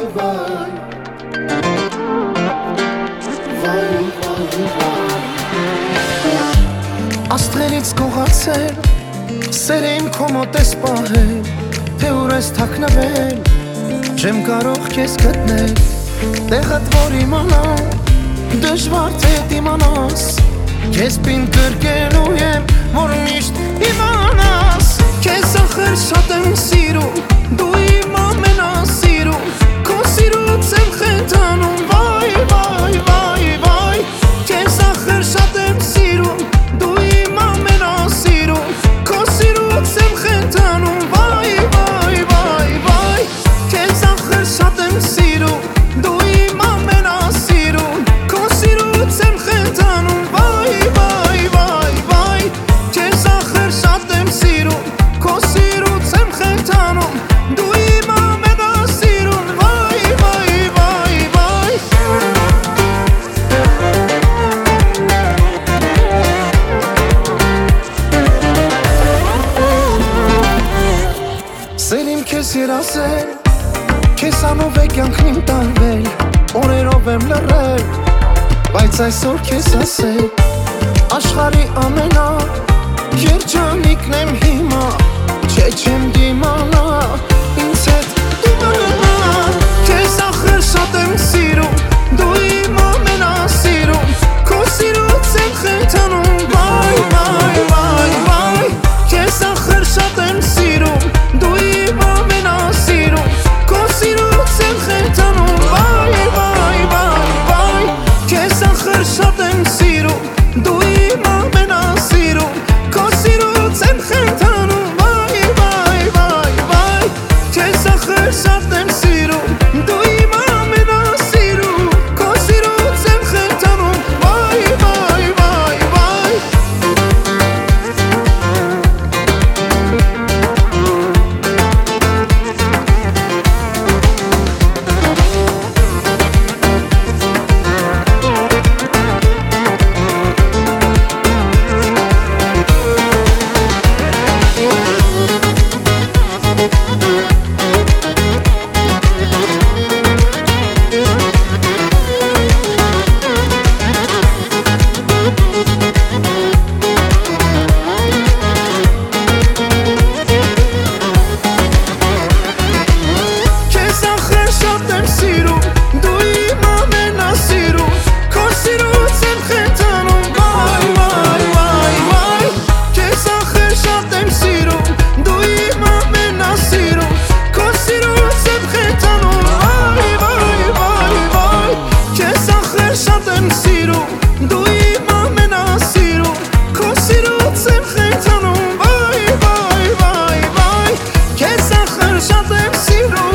vay Vay vay vay Աստղերից կողացել Սերեին քո մոտ ես պահել Թե ուր ես թաքնվել Չեմ կարող քեզ գտնել Տեղդ որ իմանամ Դժվար թե դիմանաս Քեզ պին կրկելու եմ Որ միշտ իմանաս Քեզ ախր շատ եմ սիրում Դու իմ ամենասիրում Քո սիրուց եմ խենթանում Վայ վայ վայ վայ Քեզ ախր շատ եմ սիրում Դու իմ ամենասիրում Քո սիրուց եմ խենթանում Վայ վայ վայ վայ Քեզ ախր շատ եմ սիրում Դու իմ ամենասիրում Քո սիրուց եմ խենթանում Վայ վայ վայ վայ Քեզ ախր շատ եմ սիրում Քո սիրուց եմ խենթանում Դու իմ ամենասիրում Վայ վայ վայ վայ Սերիմ քեզ երասել Քեզ անով է կյանքն իմ տարվել Օրերով եմ լռել Բայց այսօր քեզ ասել Աշխարհի ամենա Երջանիկն եմ հիմա Չէ չեմ դիմանա Ինձ հետ դու մնա Քեզ ախր շատ եմ սիրում Դու իմ ամենասիրում Քո սիրուց եմ խենթանում Վայ վայ վայ վայ Քեզ ախր շատ եմ սիրում Դու իմ ամենասիրում Քո սիրուց եմ խենթանում Վայ վայ վայ վայ Քեզ ախր շատ եմ սիրում Դու իմ ամենասիրում Քո սիրուց եմ խենթանում Վայ վայ վայ վայ Քեզ ախր շատ եմ սիրում Դու իմ ամենասիրում Քո սիրուց եմ խենթանում Վայ վայ վայ վայ Քեզ ախր շատ եմ սիրում Դու իմ ամենասիրում Քո սիրուց եմ խենթանում Վայ վայ վայ վայ Քեզ ախր շատ եմ սիրում Դու իմ ամենասիրում Քո սիրուց եմ խենթանում Վայ վայ վայ վայ Քեզ ախր շատ եմ սիրում Դու իմ ամենասիրում Քո սիրուց եմ խենթանում Վայ վայ վայ վայ Քեզ ախր շատ եմ սիրում